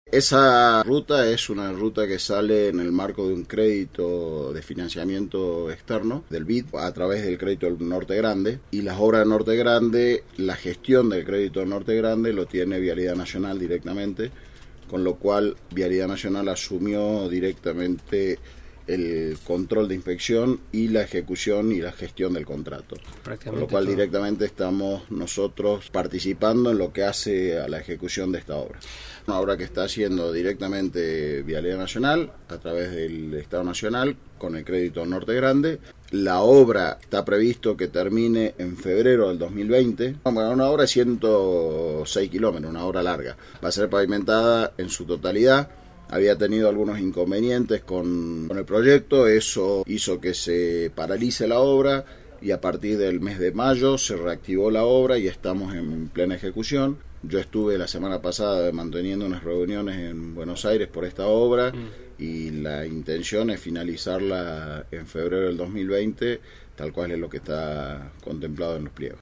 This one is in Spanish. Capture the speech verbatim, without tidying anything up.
Esa ruta es una ruta que sale en el marco de un crédito de financiamiento externo del B I D a través del crédito del Norte Grande, y las obras de Norte Grande, la gestión del crédito del Norte Grande lo tiene Vialidad Nacional directamente, con lo cual Vialidad Nacional asumió directamente el control de inspección y la ejecución y la gestión del contrato. Con lo cual todo. Directamente estamos nosotros participando en lo que hace a la ejecución de esta obra. Una obra que está haciendo directamente Vialidad Nacional a través del Estado Nacional con el crédito Norte Grande. La obra está previsto que termine en febrero del dos mil veinte. Una obra de ciento seis kilómetros, una obra larga. Va a ser pavimentada en su totalidad. Había tenido algunos inconvenientes con, con el proyecto, eso hizo que se paralice la obra y a partir del mes de mayo se reactivó la obra y estamos en plena ejecución. Yo estuve la semana pasada manteniendo unas reuniones en Buenos Aires por esta obra mm. y la intención es finalizarla en febrero del dos mil veinte, tal cual es lo que está contemplado en los pliegos.